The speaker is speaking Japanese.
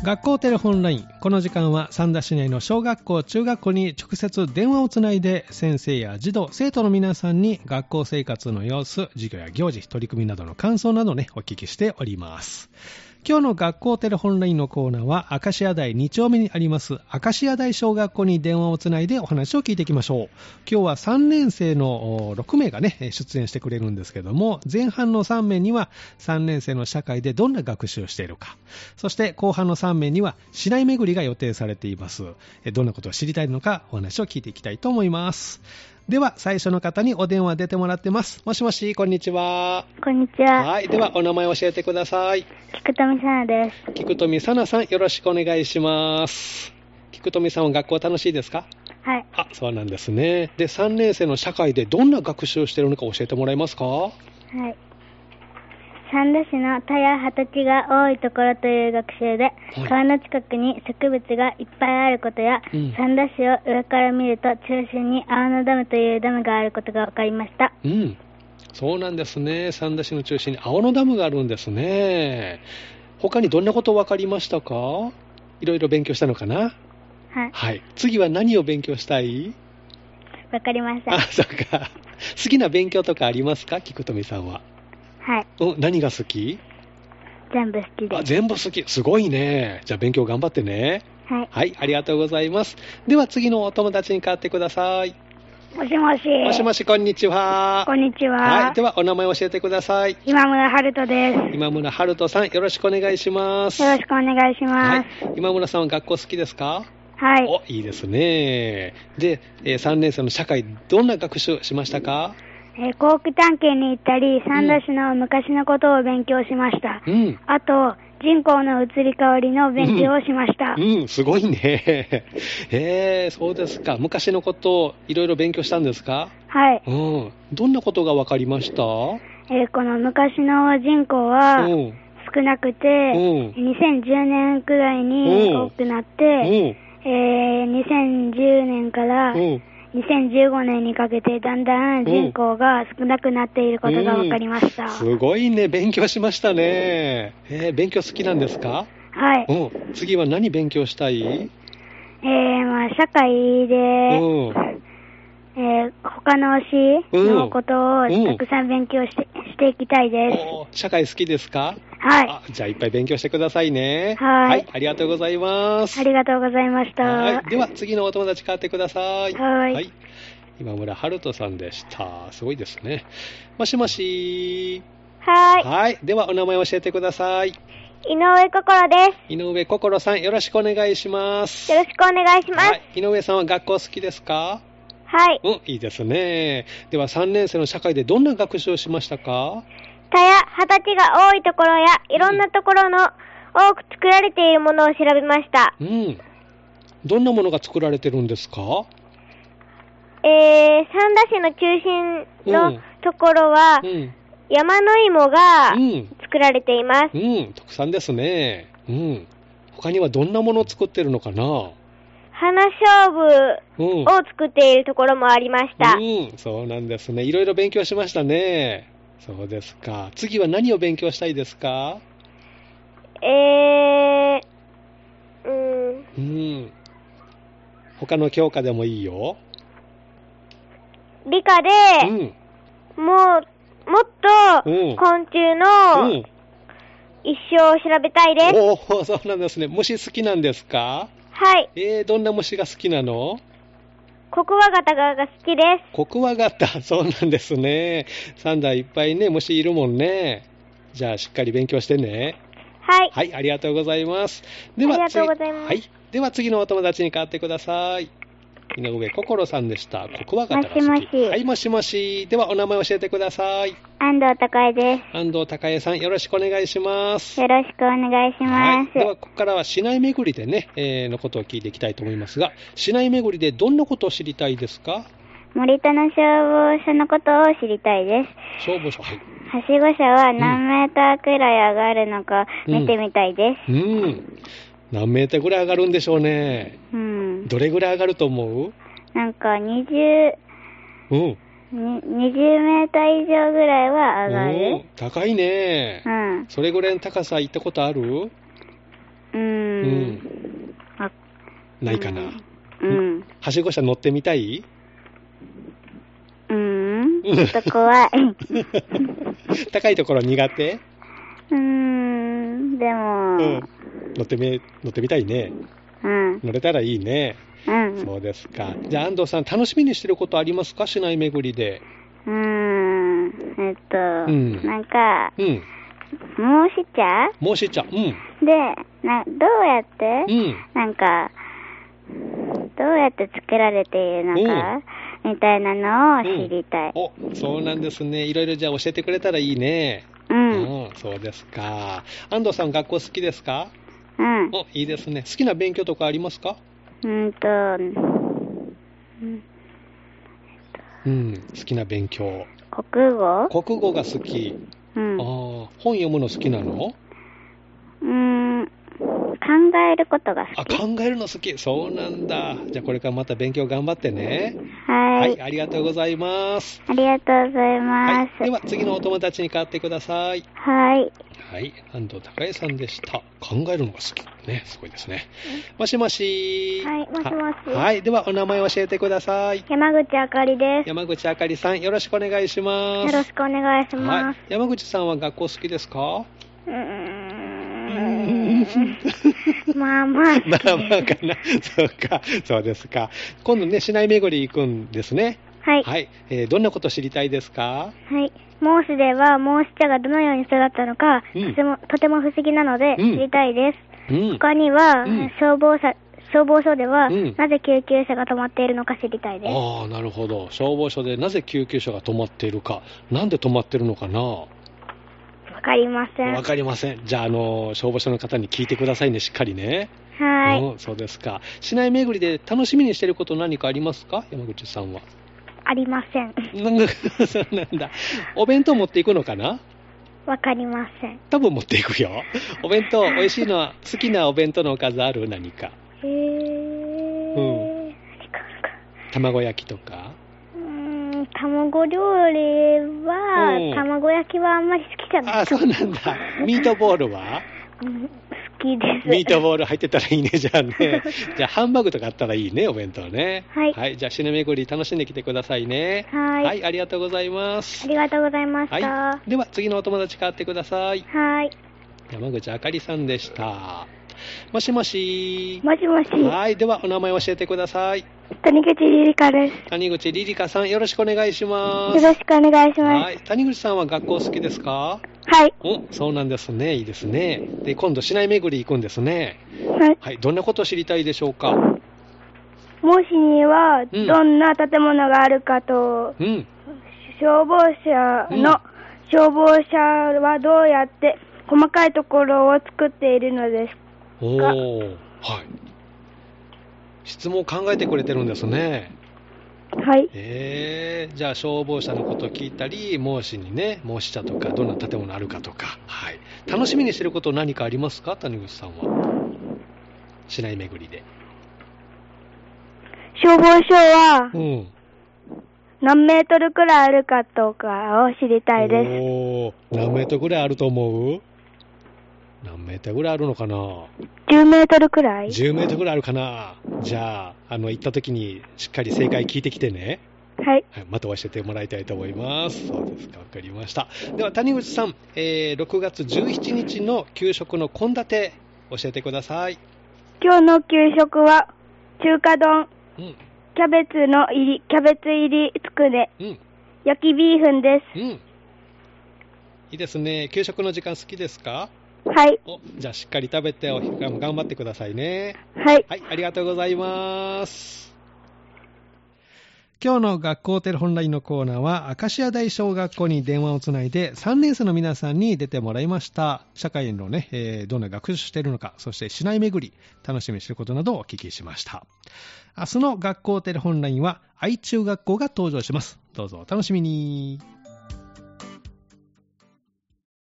学校テレホンライン。この時間は三田市内の小学校中学校に直接電話をつないで、先生や児童生徒の皆さんに学校生活の様子、授業や行事、取り組みなどの感想などね、お聞きしております。今日の学校テレホンラインのコーナーは、明石家台2丁目にあります明石家台小学校に電話をつないでお話を聞いていきましょう。今日は3年生の6名がね出演してくれるんですけども、前半の3名には3年生の社会でどんな学習をしているか、そして後半の3名には市内巡りが予定されています。どんなことを知りたいのかお話を聞いていきたいと思います。では最初の方にお電話出てもらってます。もしもし、こんにちは。 こんにちは。 はい、ではお名前を教えてください。 菊富さなです。 菊富さなさん、よろしくお願いします。菊富さんは学校楽しいですか？ はい。 あ、そうなんですね。で、3年生の社会でどんな学習をしているのか教えてもらえますか？ はい。三田市の田や畑が多いところという学習で、川の近くに植物がいっぱいあることや、三田市を上から見ると中心に青野ダムというダムがあることが分かりました。 そうなんですね。三田市の中心に青野ダムがあるんですね。他にどんなこと分かりましたか？いろいろ勉強したのかな？はい。次は何を勉強したい？ 分かりません。 あ、そうか。好きな勉強とかありますか？菊富さんは。 はい。 何が好き？ 全部好きです。 全部好き。すごいね。じゃあ勉強頑張ってね。 はい。 はい、ありがとうございます。では次のお友達に代わってください。 もしもし。 もしもし、こんにちは。 こんにちは。 はい、ではお名前を教えてください。 今村春人です。 今村春人さん、よろしくお願いします。 よろしくお願いします。 はい、今村さんは学校好きですか？ はい。 いいですね。で、3年生の社会、どんな学習しましたか？ 航空探検に行ったり、三田市の昔のことを勉強しました。あと、人口の移り変わりの勉強をしました。 すごいね。そうですか。昔のことをいろいろ勉強したんですか？ はい。 どんなことが分かりました？ この昔の人口は少なくて、2010年くらいに多くなって、2010年から2015年にかけてだんだん人口が少なくなっていることが分かりました。 すごいね。勉強しましたね。勉強好きなんですか？ はい。 次は何勉強したい？ 社会で、他の市のことをたくさん勉強していきたいです。 社会好きですか？ はい。 じゃあいっぱい勉強してくださいね。 はい。 ありがとうございます。 ありがとうございました。 では次のお友達代わってください。 はい。 今村春人さんでした。すごいですね。もしもし。 はい。 ではお名前を教えてください。 井上心です。 井上心さん、よろしくお願いします。 よろしくお願いします。 井上さんは学校好きですか？ はい。 いいですね。では3年生の社会でどんな学習をしましたか？ 田や畑が多いところやいろんなところの多く作られているものを調べました。 どんなものが作られてるんですか？ 三田市の中心のところは、山の芋が作られています。 特産ですね。他にはどんなものを作ってるのかな？ 花勝負を作っているところもありました。 そうなんですね。いろいろ勉強しましたね。そうですか。次は何を勉強したいですか？他の教科でもいいよ。 理科で、もっと昆虫の一生を調べたいです。 そうなんですね。虫好きなんですか？ はい。 どんな虫が好きなの？ コクワガタが好きです。 コクワガタ、そうなんですね。三田いっぱいね、虫いるもんね。じゃあしっかり勉強してね。 はい。 ありがとうございます。 ありがとうございます。 では次のお友達に代わってください。井上心さんでした。コクワガタが好き。 もしもし。 もしもし。ではお名前教えてください。 安藤孝恵です。 安藤孝恵さん、よろしくお願いします。 よろしくお願いします。 ではここからは市内巡りでね、のことを聞いていきたいと思いますが、市内巡りでどんなことを知りたいですか？ 森田の消防署のことを知りたいです。 消防署、 はしご車は何メーターくらい上がるのか見てみたいです。 何メーターぐらい上がるんでしょうね。どれぐらい上がると思う？ なんか20メーター以上ぐらいは上がる。 高いね。それぐらいの高さ行ったことある？ ないかな。はしご車乗ってみたい？ ちょっと怖い。 高いところ苦手？ でも、 乗ってみたいね。乗れたらいいね。そうですか。じゃあ安藤さん、楽しみにしてることありますか？市内巡りで。 なんか、申し茶で、どうやって、どうやって作られているのか、みたいなのを知りたい。 そうなんですね。いろいろじゃあ教えてくれたらいいね。そうですか。安藤さん、学校好きですか？いいですね。好きな勉強とかありますか？好きな勉強。 国語が好き。本読むの好きなの？ 考えることが好き。 考えるの好き。そうなんだ。じゃあこれからまた勉強頑張ってね。 はい。 ありがとうございます。 ありがとうございます。 では次のお友達に代わってください。 はい。 安藤孝恵さんでした。考えるのが好き。ね、すごいですね。もしもし。 はい、もしもし。 ではお名前を教えてください。 山口あかりです。 山口あかりさん、よろしくお願いします。 よろしくお願いします。 山口さんは学校好きですか？ まあまあ。 まあまあかな。そうですか。今度ね、市内巡り行くんですね。どんなこと知りたいですか？ 申しでは申し茶がどのように育ったのか、とても不思議なので知りたいです。他には、消防署では、なぜ救急車が止まっているのか知りたいです。 なるほど。消防署でなぜ救急車が止まっているか。なんで止まってるのかな？ わかりません。 わかりません。じゃあ、消防署の方に聞いてくださいね、しっかりね。そうですか。市内巡りで楽しみにしていること何かありますか？山口さんは。 ありません。 そうなんだ。お弁当持っていくのかな？ わかりません。 多分持っていくよ。お弁当、美味しいのは、好きなお弁当のおかずある？何か。何か。卵焼きとか？ 卵料理は、卵焼きはあんまり好きじゃない。 そうなんだ。ミートボールは？ 好きです。 ミートボール入ってたらいいね、じゃあね。じゃあハンバーグとかあったらいいね、お弁当ね。じゃあ市内巡り楽しんできてくださいね。ありがとうございます。 ありがとうございました。 では次のお友達代わってください。山口あかりさんでした。もしもし。 もしもし。 ではお名前を教えてください。 谷口リリカです。 谷口リリカさん、よろしくお願いします。 よろしくお願いします。 谷口さんは学校好きですか？そうなんですね。いいですね。で、今度市内巡り行くんですね。どんなことを知りたいでしょうか？ もしにはどんな建物があるかと、消防車はどうやって細かいところを作っているのですか？ 質問を考えてくれてるんですね。じゃあ消防車のことを聞いたり、申しにね、申し茶とかどんな建物あるかとか、楽しみにしてること何かありますか？谷口さんは。市内巡りで。 消防署は、何メートルくらいあるかとかを知りたいです。 何メートルくらいあると思う？何メートルぐらいあるのかな ？10メートルくらい？ 10メートルぐらいあるかな。じゃあ、行った時にしっかり正解聞いてきてね。また教えてもらいたいと思います。そうですか、わかりました。では、谷口さん、6月17日の給食の献立、教えてください。 今日の給食は、中華丼、キャベツ入りつくね、焼きビーフンです。 いいですね。給食の時間好きですか？じゃあしっかり食べて頑張ってくださいね。ありがとうございます。今日の学校テレホンラインのコーナーは、明石家大小学校に電話をつないで3年生の皆さんに出てもらいました。社会のね、どんな学習しているのか、そして市内巡り、楽しみにしていることなどをお聞きしました。明日の学校テレホンラインは愛中学校が登場します。どうぞお楽しみに。